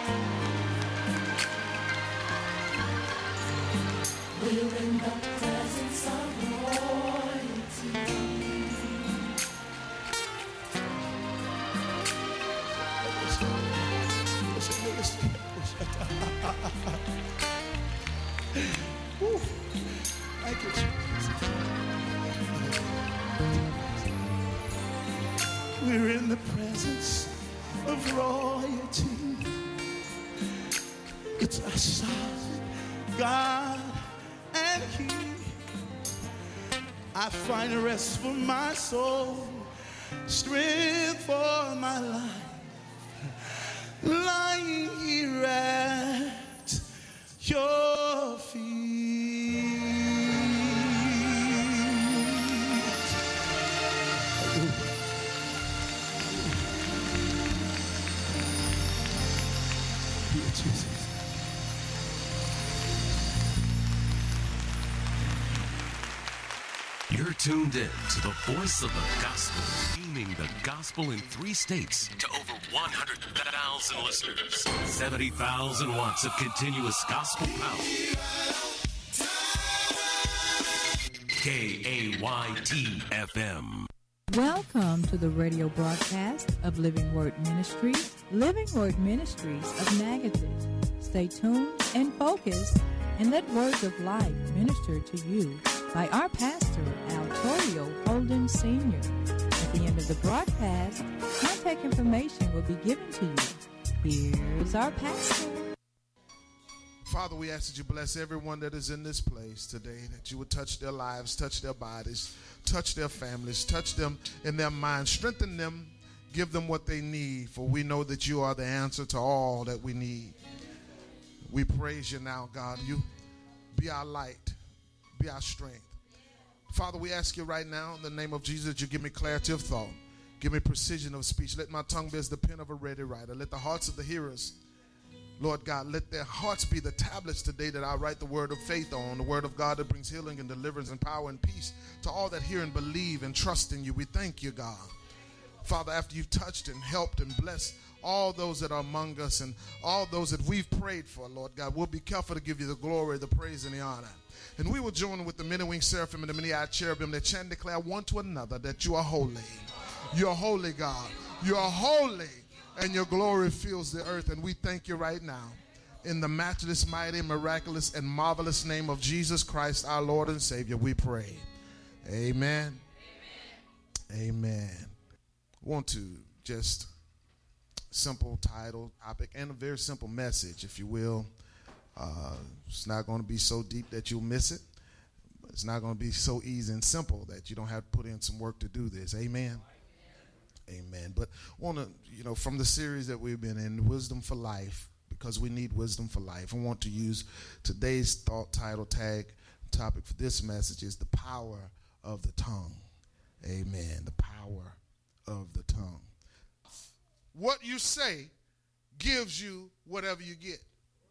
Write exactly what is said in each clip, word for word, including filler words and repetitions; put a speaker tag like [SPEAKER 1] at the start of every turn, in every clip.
[SPEAKER 1] We're in the presence of royalty.
[SPEAKER 2] Woo. Thank you, Jesus. We're in the presence of royalty. It's our son, God, and He. I find rest for my soul, strength for my life, lying here at your feet. Dear Jesus.
[SPEAKER 3] You're tuned in to the voice of the gospel, beaming the gospel in three states to over one hundred thousand listeners. seventy thousand watts of continuous gospel power. K A Y T F M.
[SPEAKER 4] Welcome to the radio broadcast of Living Word Ministries, Living Word Ministries of Natchitoches. Stay tuned and focused and let words of life minister to you by our pastor, Al Torrio Holden Senior At the end of the broadcast, contact information will be given to you. Here's our pastor.
[SPEAKER 2] Father, we ask that you bless everyone that is in this place today, that you would touch their lives, touch their bodies, touch their families, touch them in their minds, strengthen them, give them what they need, for we know that you are the answer to all that we need. We praise you now, God. You be our light, be our strength. Father, we ask you right now in the name of Jesus that you give me clarity of thought, give me precision of speech. Let my tongue be as the pen of a ready writer. Let the hearts of the hearers, Lord God, let their hearts be the tablets today that I write the word of faith on, the word of God that brings healing and deliverance and power and peace to all that hear and believe and trust in you. We thank you, God. Father, after you've touched and helped and blessed all those that are among us and all those that we've prayed for, Lord God, we'll be careful to give you the glory, the praise, and the honor. And we will join with the many-winged seraphim and the many-eyed cherubim that chant and declare one to another that you are holy. You're holy, God. You're holy, and your glory fills the earth. And we thank you right now in the matchless, mighty, miraculous, and marvelous name of Jesus Christ, our Lord and Savior, we pray. Amen. Amen. Amen. I want to just simple title, topic, and a very simple message, if you will. Uh, it's not going to be so deep that you'll miss it. But it's not going to be so easy and simple that you don't have to put in some work to do this. Amen. Amen. But I want to, you know, from the series that we've been in, Wisdom for Life, because we need wisdom for life, I want to use today's thought title tag topic for this message is the power of the tongue. Amen. The power of the tongue. What you say gives you whatever you get.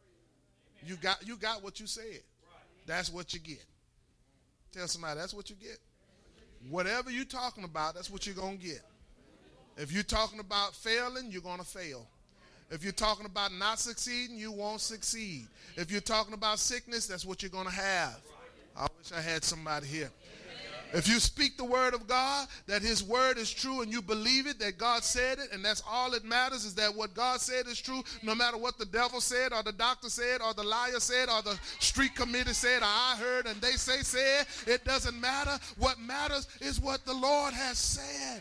[SPEAKER 2] You got you got what you said. That's what you get. Tell somebody that's what you get. Whatever you're talking about, that's what you're going to get. If you're talking about failing, you're going to fail. If you're talking about not succeeding, you won't succeed. If you're talking about sickness, that's what you're going to have. I wish I had somebody here. If you speak the word of God, that his word is true and you believe it, that God said it, and that's all that matters is that what God said is true, no matter what the devil said or the doctor said or the liar said or the street committee said or I heard and they say said, it doesn't matter. What matters is what the Lord has said.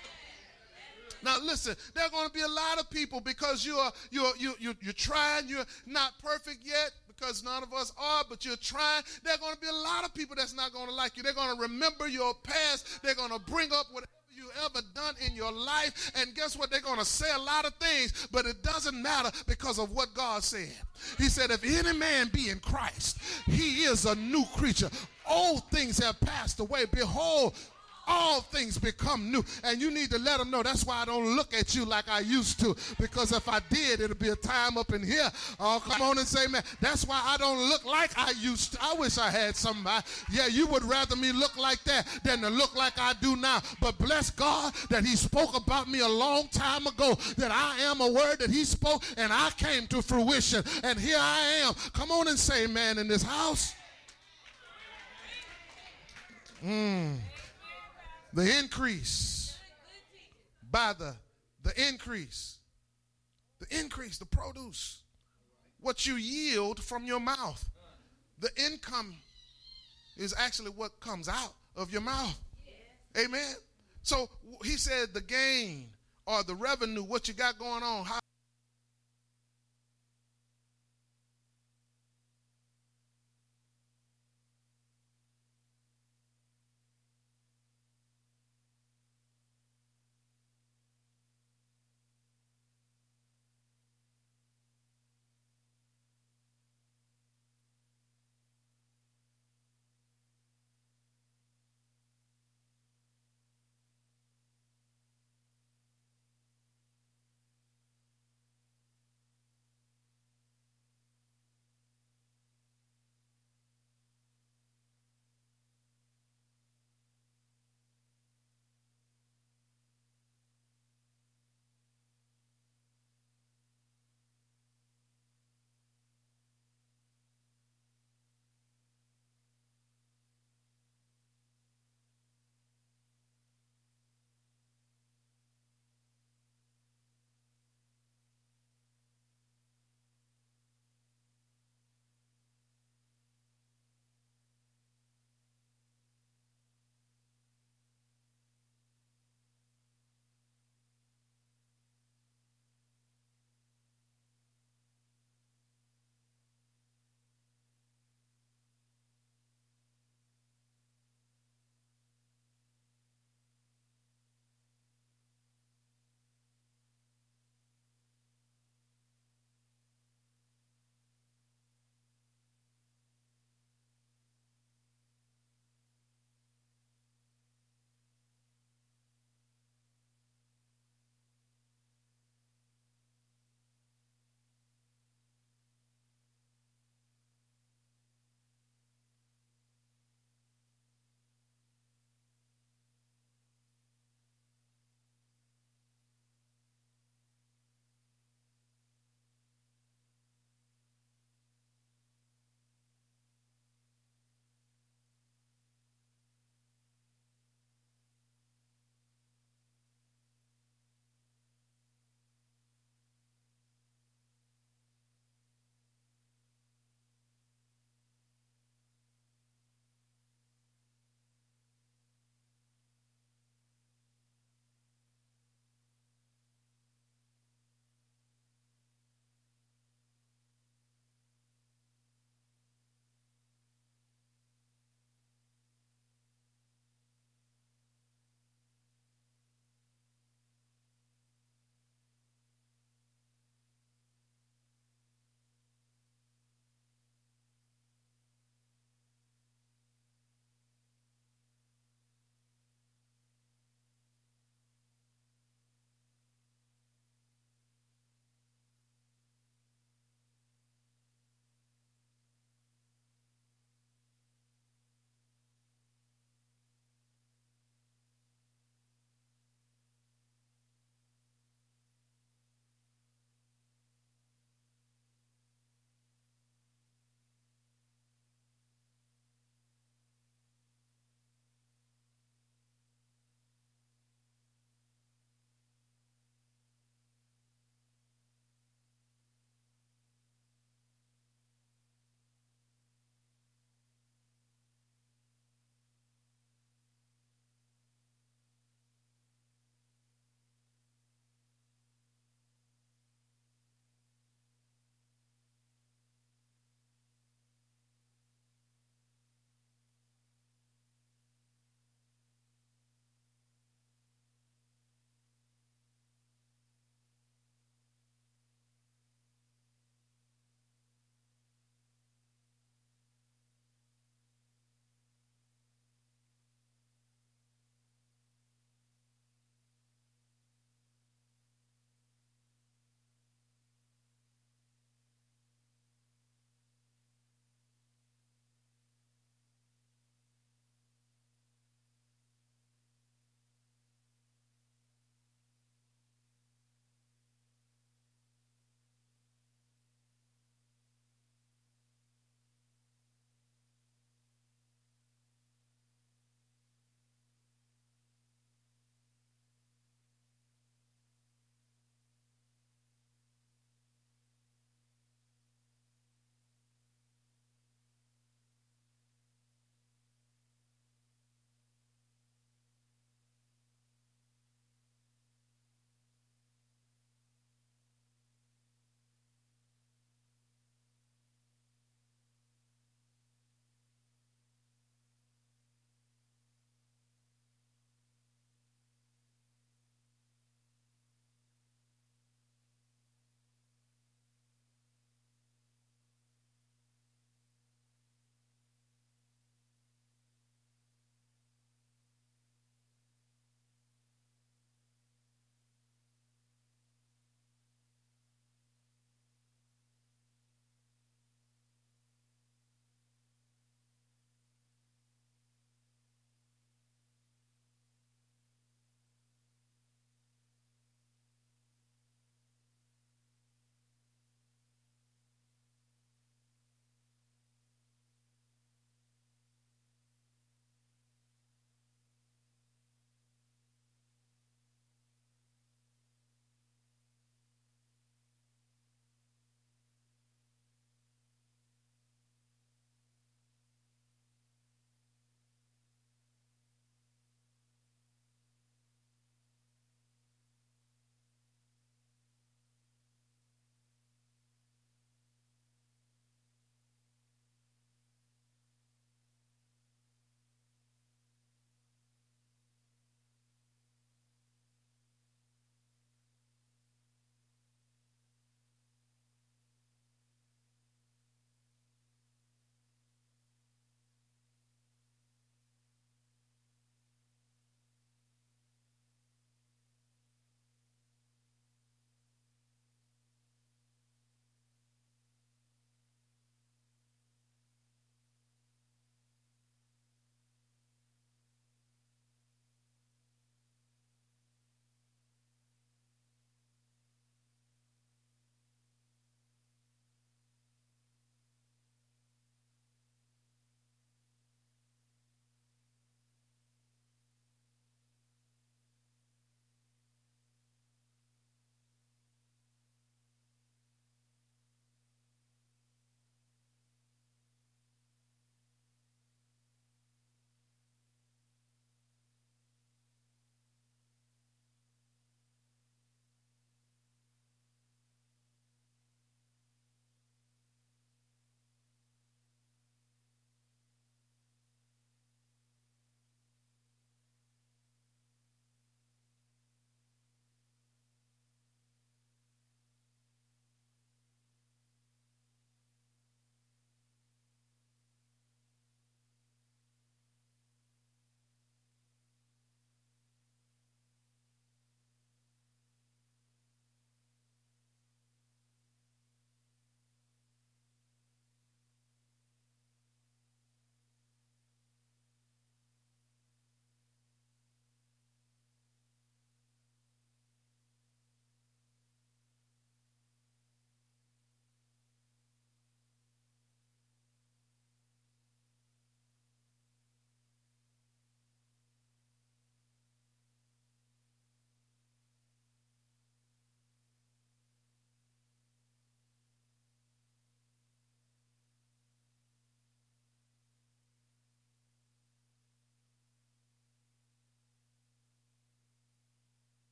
[SPEAKER 2] Now listen, there are going to be a lot of people because you're you're you you you're trying, you're not perfect yet, because none of us are, but you're trying. There are going to be a lot of people that's not going to like you. They're going to remember your past. They're going to bring up whatever you ever done in your life, and guess what? They're going to say a lot of things, but it doesn't matter because of what God said. He said, if any man be in Christ, he is a new creature. Old things have passed away. Behold, all things become new. And you need to let them know that's why I don't look at you like I used to, because if I did, it'll be a time up in here. Oh, come on and say, man, that's why I don't look like I used to. I wish I had somebody. Yeah, you would rather me look like that than to look like I do now. But bless God that he spoke about me a long time ago, that I am a word that he spoke and I came to fruition. And here I am. Come on and say, man, in this house. Mm. The increase by the the increase, the increase, the produce, what you yield from your mouth. The income is actually what comes out of your mouth. Amen. So he said the gain or the revenue, what you got going on, how